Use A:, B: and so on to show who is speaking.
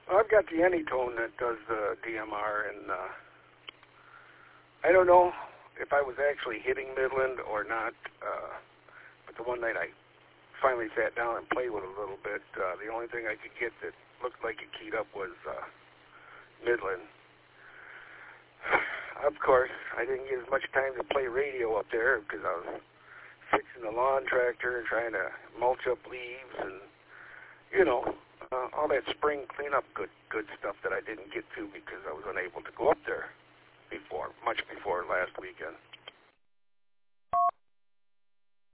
A: Well, I've got the Anytone that does the DMR, and I don't know if I was actually hitting Midland or not, but the one night I finally sat down and played with it a little bit, the only thing I could get that looked like it keyed up was Midland. Of course, I didn't get as much time to play radio up there because I was fixing the lawn tractor and trying to mulch up leaves and, all that spring cleanup good stuff that I didn't get to because I was unable to go up there much before last weekend.